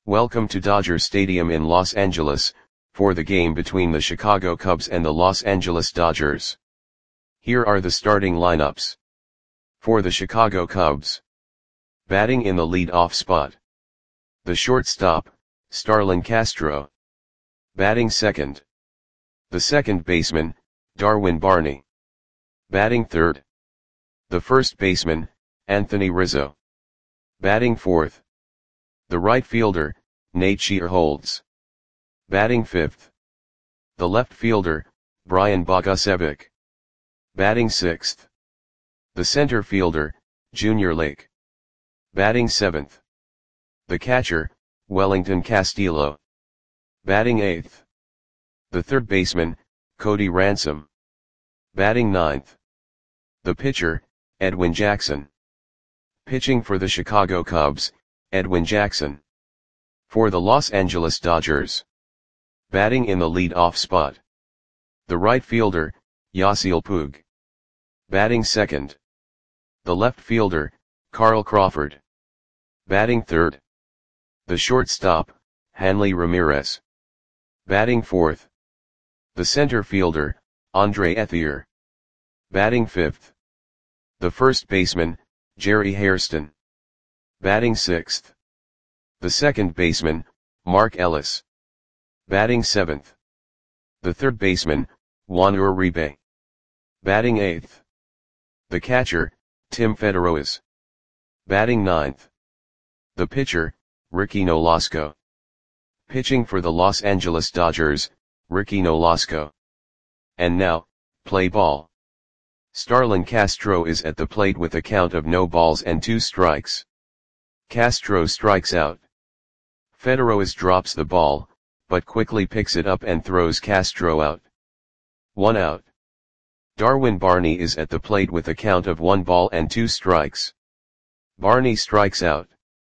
Welcome to Dodger Stadium in Los Angeles, for the game between the Chicago Cubs and the Los Angeles Dodgers. Here are the starting lineups. For the Chicago Cubs. Batting in the lead-off spot. The shortstop, Starlin Castro. Batting second. The second baseman, Darwin Barney. Batting third. The first baseman, Anthony Rizzo. Batting fourth. The right fielder, Nate Shearholtz. Batting fifth. The left fielder, Brian Bogusevic. Batting sixth. The center fielder, Junior Lake. Batting seventh. The catcher, Wellington Castillo. Batting eighth. The third baseman, Cody Ransom. Batting ninth. The pitcher, Edwin Jackson. Pitching for the Chicago Cubs, Edwin Jackson. For the Los Angeles Dodgers. Batting in the lead-off spot. The right fielder, Yasiel Puig. Batting second. The left fielder, Carl Crawford. Batting third. The shortstop, Hanley Ramirez. Batting fourth. The center fielder, Andre Ethier. Batting fifth. The first baseman, Jerry Hairston. Batting sixth. The second baseman, Mark Ellis. Batting seventh. The third baseman, Juan Uribe. Batting eighth. The catcher, Tim Federoas. Batting ninth. The pitcher, Ricky Nolasco. Pitching for the Los Angeles Dodgers, Ricky Nolasco. And now, play ball. Starlin Castro is at the plate with a count of no balls and 2 strikes. Castro strikes out. Federoas drops the ball, but quickly picks it up and throws Castro out. 1 out. Darwin Barney is at the plate with a count of 1 ball and 2 strikes. Barney strikes out.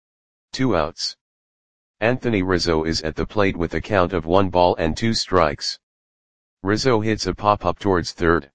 2 outs. Anthony Rizzo is at the plate with a count of 1 ball and 2 strikes. Rizzo hits a pop-up towards third.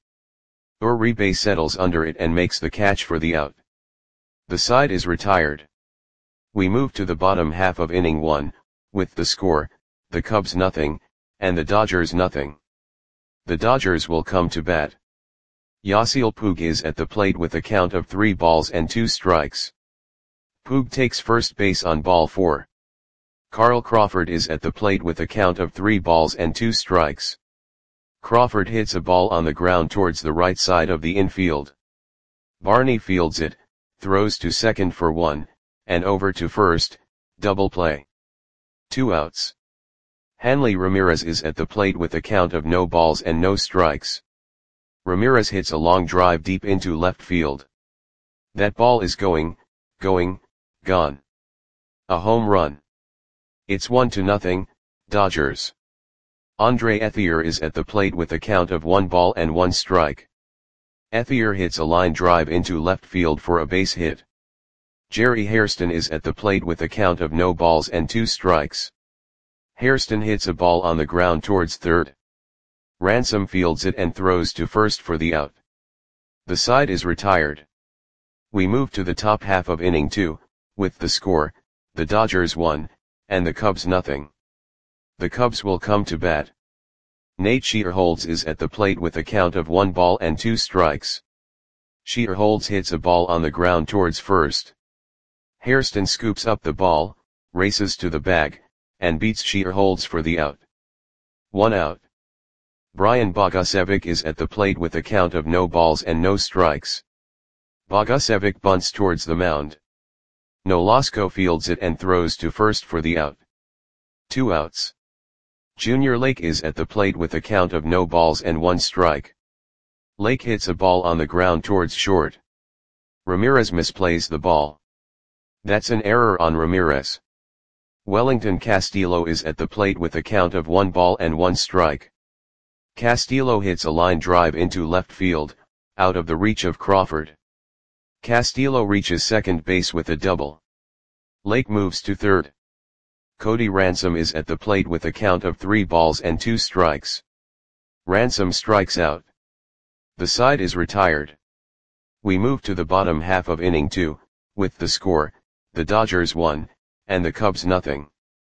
Uribe settles under it and makes the catch for the out. The side is retired. We move to the bottom half of inning 1, with the score, the Cubs nothing, and the Dodgers nothing. The Dodgers will come to bat. Yasiel Puig is at the plate with a count of 3 balls and 2 strikes. Puig takes first base on ball 4. Carl Crawford is at the plate with a count of 3 balls and 2 strikes. Crawford hits a ball on the ground towards the right side of the infield. Barney fields it, throws to second for 1, and over to first, double play. 2 outs. Hanley Ramirez is at the plate with a count of no balls and no strikes. Ramirez hits a long drive deep into left field. That ball is gone. A home run. It's 1-0, Dodgers. Andre Ethier is at the plate with a count of 1 ball and 1 strike. Ethier hits a line drive into left field for a base hit. Jerry Hairston is at the plate with a count of no balls and 2 strikes. Hairston hits a ball on the ground towards third. Ransom fields it and throws to first for the out. The side is retired. We move to the top half of inning 2, with the score, the Dodgers 1, and the Cubs nothing. The Cubs will come to bat. Nate Shearholtz is at the plate with a count of 1 ball and 2 strikes. Shearholtz hits a ball on the ground towards first. Hairston scoops up the ball, races to the bag, and beats Shearholtz for the out. 1 out. Brian Bogusevic is at the plate with a count of no balls and no strikes. Bogusevic bunts towards the mound. Nolasco fields it and throws to first for the out. 2 outs. Junior Lake is at the plate with a count of no balls and 1 strike. Lake hits a ball on the ground towards short. Ramirez misplays the ball. That's an error on Ramirez. Wellington Castillo is at the plate with a count of 1 ball and 1 strike. Castillo hits a line drive into left field, out of the reach of Crawford. Castillo reaches second base with a double. Lake moves to third. Cody Ransom is at the plate with a count of 3 balls and 2 strikes. Ransom strikes out. The side is retired. We move to the bottom half of inning 2, with the score, the Dodgers 1, and the Cubs nothing.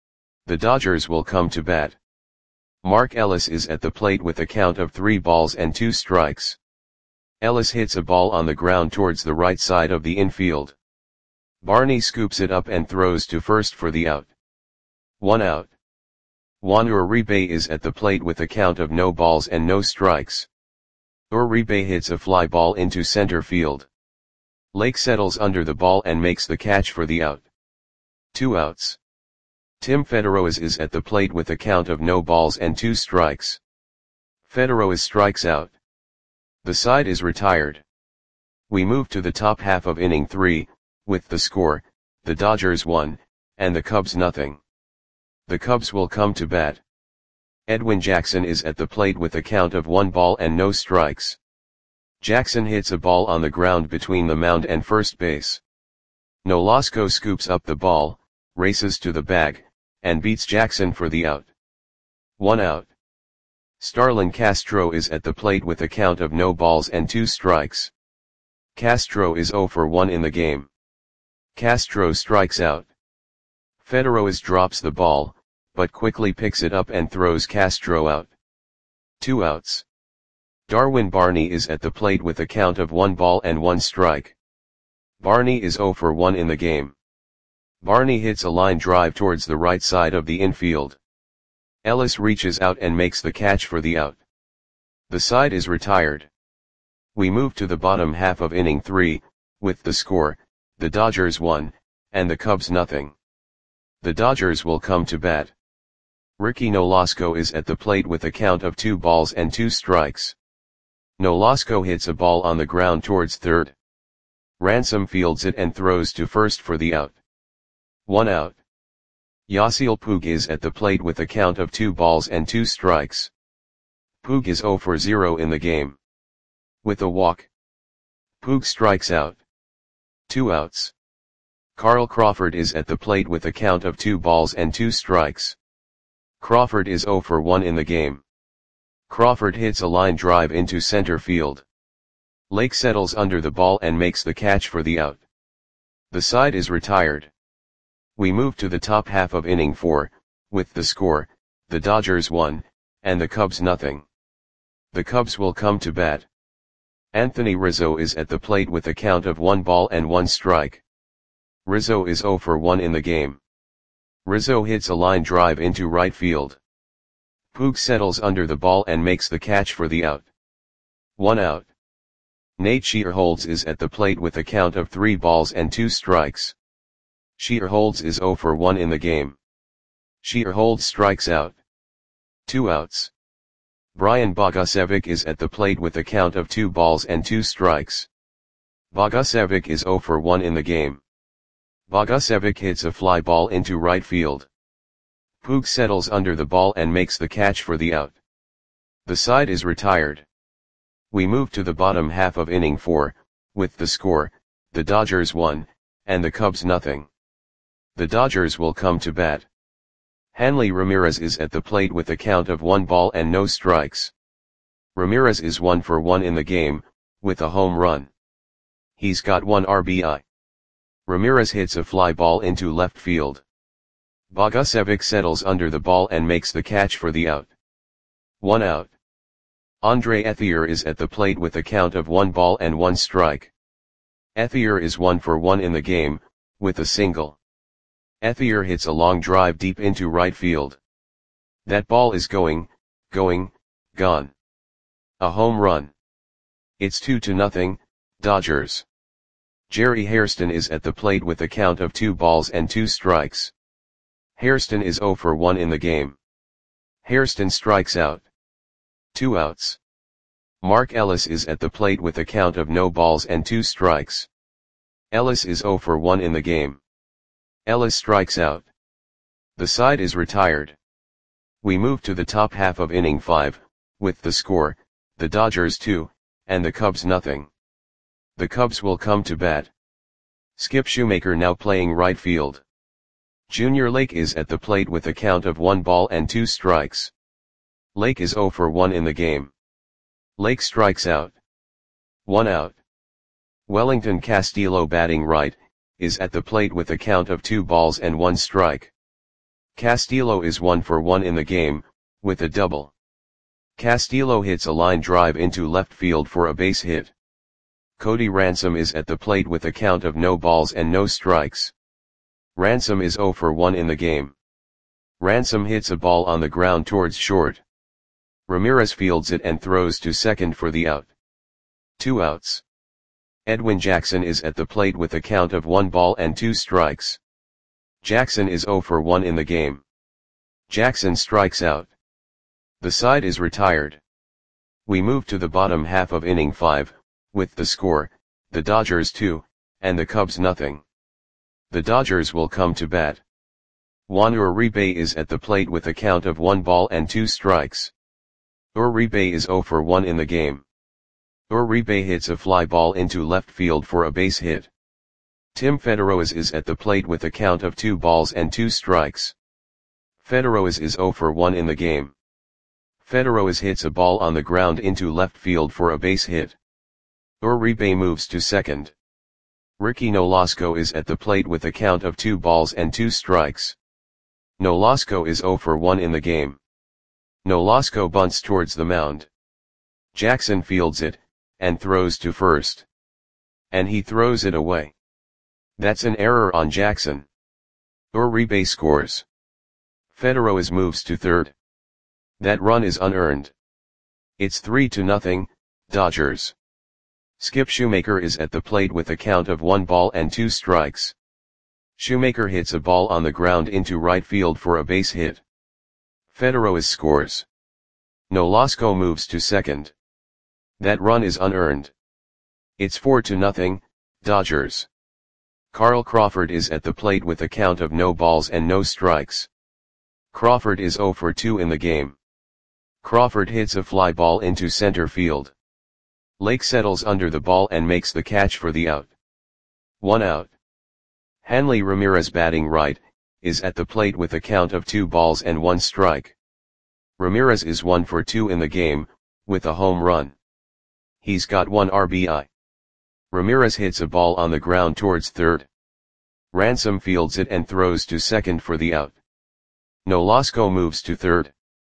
The Dodgers will come to bat. Mark Ellis is at the plate with a count of 3 balls and 2 strikes. Ellis hits a ball on the ground towards the right side of the infield. Barney scoops it up and throws to first for the out. 1 out. Juan Uribe is at the plate with a count of no balls and no strikes. Uribe hits a fly ball into center field. Lake settles under the ball and makes the catch for the out. 2 outs. Tim Federoez is at the plate with a count of no balls and 2 strikes. Federoez strikes out. The side is retired. We move to the top half of inning 3, with the score, the Dodgers 1, and the Cubs nothing. The Cubs will come to bat. Edwin Jackson is at the plate with a count of 1 ball and no strikes. Jackson hits a ball on the ground between the mound and first base. Nolasco scoops up the ball, races to the bag, and beats Jackson for the out. 1 out. Starlin Castro is at the plate with a count of no balls and 2 strikes. Castro is 0 for 1 in the game. Castro strikes out. Federoez drops the ball, but quickly picks it up and throws Castro out. 2 outs. Darwin Barney is at the plate with a count of 1 ball and 1 strike. Barney is 0 for 1 in the game. Barney hits a line drive towards the right side of the infield. Ellis reaches out and makes the catch for the out. The side is retired. We move to the bottom half of inning 3, with the score, the Dodgers 1, and the Cubs nothing. The Dodgers will come to bat. Ricky Nolasco is at the plate with a count of 2 balls and 2 strikes. Nolasco hits a ball on the ground towards third. Ransom fields it and throws to first for the out. 1 out. Yasiel Puig is at the plate with a count of 2 balls and 2 strikes. Puig is 0 for 0 in the game. With a walk, Puig strikes out. 2 outs. Carl Crawford is at the plate with a count of 2 balls and 2 strikes. Crawford is 0 for 1 in the game. Crawford hits a line drive into center field. Lake settles under the ball and makes the catch for the out. The side is retired. We move to the top half of inning 4, with the score, the Dodgers 1, and the Cubs nothing. The Cubs will come to bat. Anthony Rizzo is at the plate with a count of 1 ball and 1 strike. Rizzo is 0 for 1 in the game. Rizzo hits a line drive into right field. Puig settles under the ball and makes the catch for the out. 1 out. Nate Shearholtz is at the plate with a count of 3 balls and 2 strikes. Shearholtz is 0 for 1 in the game. Shearholtz strikes out. 2 outs. Brian Bogusevic is at the plate with a count of 2 balls and 2 strikes. Bogusevic is 0 for 1 in the game. Bogusevic hits a fly ball into right field. Puig settles under the ball and makes the catch for the out. The side is retired. We move to the bottom half of inning 4, with the score, the Dodgers 1, and the Cubs nothing. The Dodgers will come to bat. Hanley Ramirez is at the plate with a count of 1 ball and no strikes. Ramirez is 1 for 1 in the game, with a home run. He's got 1 RBI. Ramirez hits a fly ball into left field. Bogusevic settles under the ball and makes the catch for the out. 1 out. Andre Ethier is at the plate with a count of 1 ball and 1 strike. Ethier is 1 for 1 in the game, with a single. Ethier hits a long drive deep into right field. That ball is going, gone. A home run. It's 2-0, Dodgers. Jerry Hairston is at the plate with a count of 2 balls and 2 strikes. Hairston is 0 for 1 in the game. Hairston strikes out. 2 outs. Mark Ellis is at the plate with a count of no balls and 2 strikes. Ellis is 0 for 1 in the game. Ellis strikes out. The side is retired. We move to the top half of inning 5, with the score, the Dodgers 2, and the Cubs nothing. The Cubs will come to bat. Skip Shoemaker now playing right field. Junior Lake is at the plate with a count of 1 ball and 2 strikes. Lake is 0 for 1 in the game. Lake strikes out. 1 out. Wellington Castillo batting right, is at the plate with a count of 2 balls and 1 strike. Castillo is 1 for 1 in the game, with a double. Castillo hits a line drive into left field for a base hit. Cody Ransom is at the plate with a count of no balls and no strikes. Ransom is 0 for 1 in the game. Ransom hits a ball on the ground towards short. Ramirez fields it and throws to second for the out. 2 outs. Edwin Jackson is at the plate with a count of 1 ball and 2 strikes. Jackson is 0 for 1 in the game. Jackson strikes out. The side is retired. We move to the bottom half of inning 5, with the score, the Dodgers 2, and the Cubs nothing. The Dodgers will come to bat. Juan Uribe is at the plate with a count of 1 ball and 2 strikes. Uribe is 0 for 1 in the game. Uribe hits a fly ball into left field for a base hit. Tim Federoez is at the plate with a count of 2 balls and 2 strikes. Federoez is 0 for 1 in the game. Federoez hits a ball on the ground into left field for a base hit. Uribe moves to second. Ricky Nolasco is at the plate with a count of 2 balls and 2 strikes. Nolasco is 0 for 1 in the game. Nolasco bunts towards the mound. Jackson fields it, and throws to first. And he throws it away. That's an error on Jackson. Uribe scores. Federoez moves to third. That run is unearned. It's 3-0, Dodgers. Skip Shoemaker is at the plate with a count of 1 ball and 2 strikes. Shoemaker hits a ball on the ground into right field for a base hit. Federoez scores. Nolasco moves to second. That run is unearned. It's 4-0, Dodgers. Carl Crawford is at the plate with a count of no balls and no strikes. Crawford is 0 for 2 in the game. Crawford hits a fly ball into center field. Lake settles under the ball and makes the catch for the out. 1 out. Hanley Ramirez, batting right, is at the plate with a count of 2 balls and 1 strike. Ramirez is 1 for 2 in the game, with a home run. He's got 1 RBI. Ramirez hits a ball on the ground towards third. Ransom fields it and throws to second for the out. Nolasco moves to third.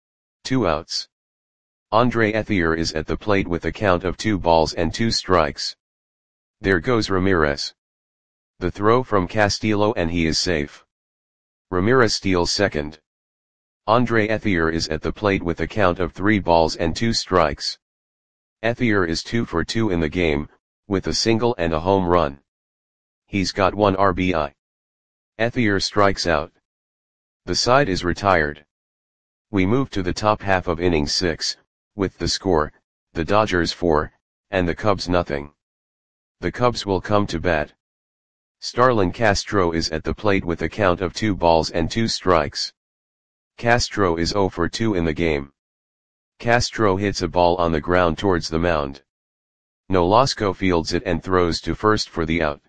2 outs. Andre Ethier is at the plate with a count of 2 balls and 2 strikes. There goes Ramirez. The throw from Castillo and he is safe. Ramirez steals second. Andre Ethier is at the plate with a count of 3 balls and 2 strikes. Ethier is 2 for 2 in the game, with a single and a home run. He's got 1 RBI. Ethier strikes out. The side is retired. We move to the top half of inning 6, with the score, the Dodgers 4, and the Cubs nothing. The Cubs will come to bat. Starlin Castro is at the plate with a count of 2 balls and 2 strikes. Castro is 0 for 2 in the game. Castro hits a ball on the ground towards the mound. Nolasco fields it and throws to first for the out.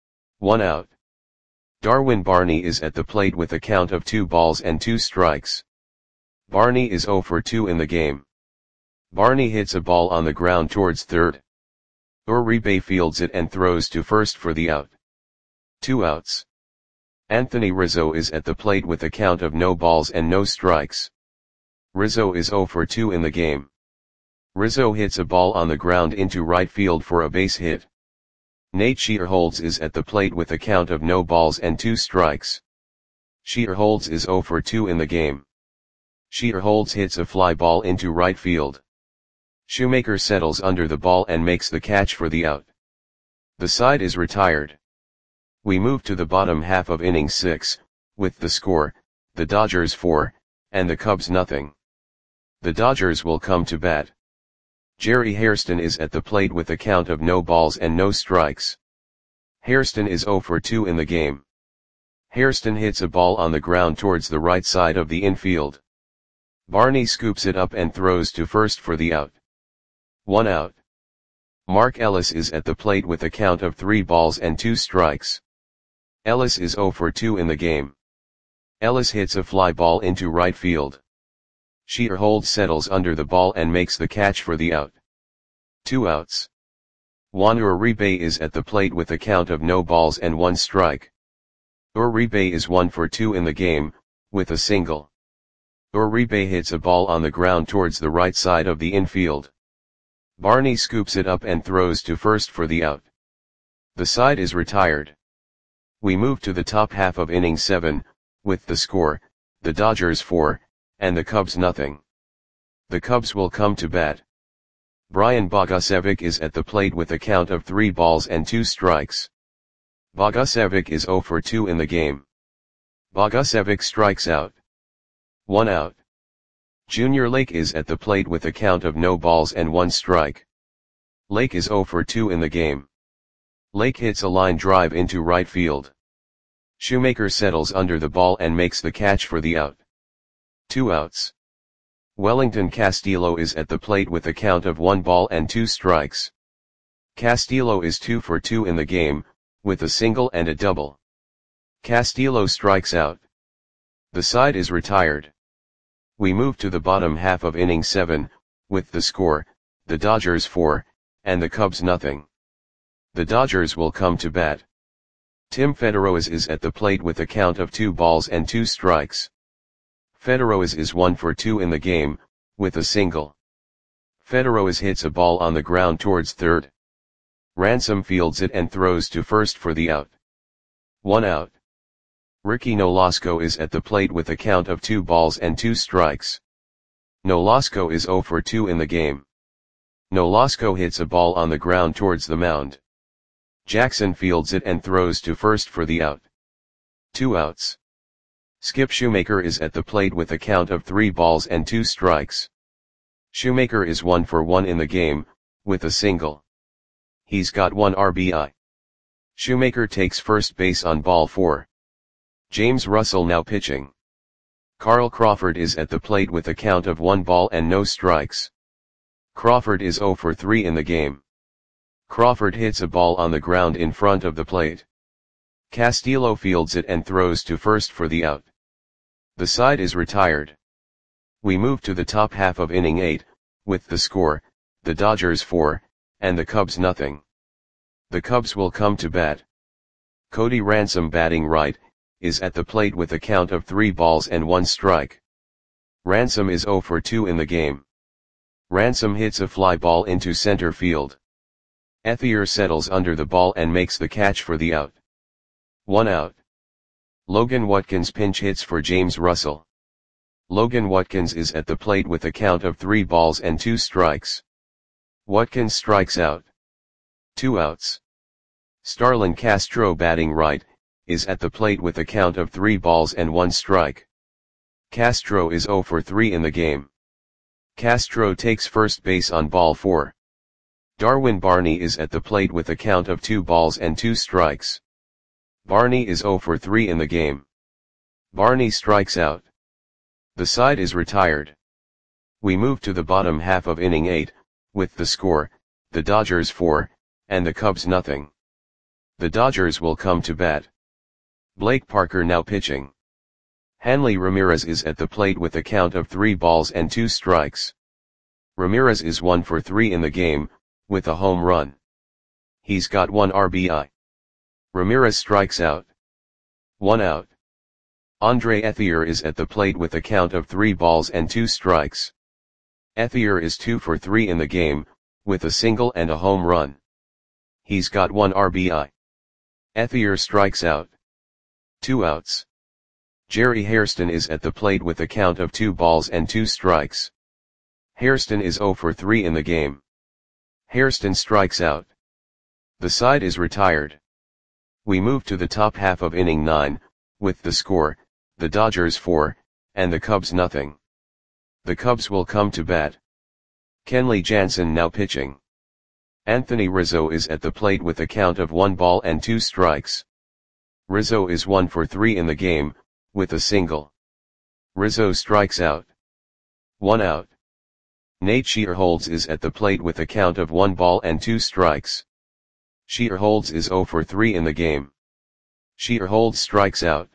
1 out. Darwin Barney is at the plate with a count of 2 balls and 2 strikes. Barney is 0 for 2 in the game. Barney hits a ball on the ground towards third. Uribe fields it and throws to first for the out. 2 outs. Anthony Rizzo is at the plate with a count of no balls and no strikes. Rizzo is 0 for 2 in the game. Rizzo hits a ball on the ground into right field for a base hit. Nate Scheerholz is at the plate with a count of no balls and 2 strikes. Scheerholz is 0 for 2 in the game. Scheerholz hits a fly ball into right field. Shoemaker settles under the ball and makes the catch for the out. The side is retired. We move to the bottom half of inning 6, with the score, the Dodgers 4, and the Cubs nothing. The Dodgers will come to bat. Jerry Hairston is at the plate with a count of no balls and no strikes. Hairston is 0 for 2 in the game. Hairston hits a ball on the ground towards the right side of the infield. Barney scoops it up and throws to first for the out. 1 out. Mark Ellis is at the plate with a count of 3 balls and 2 strikes. Ellis is 0 for 2 in the game. Ellis hits a fly ball into right field. Scheerholz settles under the ball and makes the catch for the out. 2 outs. Juan Uribe is at the plate with a count of no balls and 1 strike. Uribe is 1 for 2 in the game, with a single. Uribe hits a ball on the ground towards the right side of the infield. Barney scoops it up and throws to first for the out. The side is retired. We move to the top half of inning 7, with the score, the Dodgers 4, and the Cubs nothing. The Cubs will come to bat. Brian Bogusevic is at the plate with a count of 3 balls and 2 strikes. Bogusevic is 0 for 2 in the game. Bogusevic strikes out. 1 out. Junior Lake is at the plate with a count of no balls and 1 strike. Lake is 0 for 2 in the game. Lake hits a line drive into right field. Shoemaker settles under the ball and makes the catch for the out. 2 outs. Wellington Castillo is at the plate with a count of 1 ball and 2 strikes. Castillo is 2 for 2 in the game, with a single and a double. Castillo strikes out. The side is retired. We move to the bottom half of inning 7, with the score, the Dodgers 4, and the Cubs nothing. The Dodgers will come to bat. Tim Federoas is at the plate with a count of 2 balls and 2 strikes. Federoas is 1 for 2 in the game, with a single. Federoas hits a ball on the ground towards third. Ransom fields it and throws to first for the out. 1 out. Ricky Nolasco is at the plate with a count of 2 balls and 2 strikes. Nolasco is 0 for 2 in the game. Nolasco hits a ball on the ground towards the mound. Jackson fields it and throws to first for the out. 2 outs. Skip Shoemaker is at the plate with a count of 3 balls and 2 strikes. Shoemaker is 1 for 1 in the game, with a single. He's got 1 RBI. Shoemaker takes first base on ball 4. James Russell now pitching. Carl Crawford is at the plate with a count of 1 ball and no strikes. Crawford is 0 for 3 in the game. Crawford hits a ball on the ground in front of the plate. Castillo fields it and throws to first for the out. The side is retired. We move to the top half of inning 8, with the score, the Dodgers 4, and the Cubs nothing. The Cubs will come to bat. Cody Ransom batting right, is at the plate with a count of 3 balls and 1 strike. Ransom is 0 for 2 in the game. Ransom hits a fly ball into center field. Ethier settles under the ball and makes the catch for the out. 1 out. Logan Watkins pinch hits for James Russell. Logan Watkins is at the plate with a count of 3 balls and 2 strikes. Watkins strikes out. 2 outs. Starlin Castro batting right, is at the plate with a count of 3 balls and 1 strike. Castro is 0 for 3 in the game. Castro takes first base on ball 4. Darwin Barney is at the plate with a count of 2 balls and 2 strikes. Barney is 0 for 3 in the game. Barney strikes out. The side is retired. We move to the bottom half of inning 8, with the score, the Dodgers 4, and the Cubs nothing. The Dodgers will come to bat. Blake Parker now pitching. Hanley Ramirez is at the plate with a count of 3 balls and 2 strikes. Ramirez is 1 for 3 in the game, with a home run. He's got 1 RBI. Ramirez strikes out. 1 out. Andre Ethier is at the plate with a count of 3 balls and 2 strikes. Ethier is 2 for 3 in the game, with a single and a home run. He's got 1 RBI. Ethier strikes out. 2 outs. Jerry Hairston is at the plate with a count of 2 balls and 2 strikes. Hairston is 0 for 3 in the game. Hairston strikes out. The side is retired. We move to the top half of inning 9, with the score, the Dodgers 4, and the Cubs nothing. The Cubs will come to bat. Kenley Jansen now pitching. Anthony Rizzo is at the plate with a count of 1 ball and 2 strikes. Rizzo is 1 for 3 in the game, with a single. Rizzo strikes out. 1 out. Nate Shearholtz is at the plate with a count of 1 ball and 2 strikes. Shearholtz is 0 for 3 in the game. Shearholtz strikes out.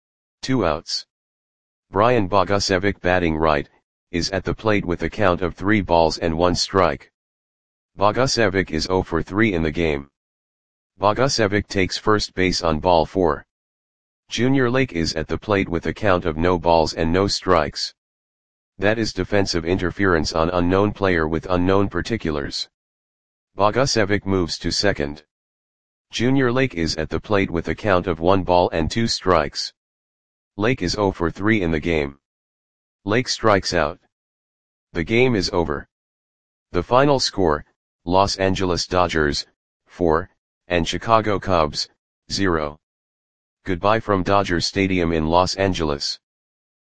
2 outs. Brian Bogusevic batting right, is at the plate with a count of 3 balls and 1 strike. Bogusevic is 0 for 3 in the game. Bogusevic takes first base on ball 4. Junior Lake is at the plate with a count of no balls and no strikes. That is defensive interference on unknown player with unknown particulars. Bogusevic moves to second. Junior Lake is at the plate with a count of 1 ball and 2 strikes. Lake is 0 for 3 in the game. Lake strikes out. The game is over. The final score, Los Angeles Dodgers, 4, and Chicago Cubs, 0. Goodbye from Dodger Stadium in Los Angeles.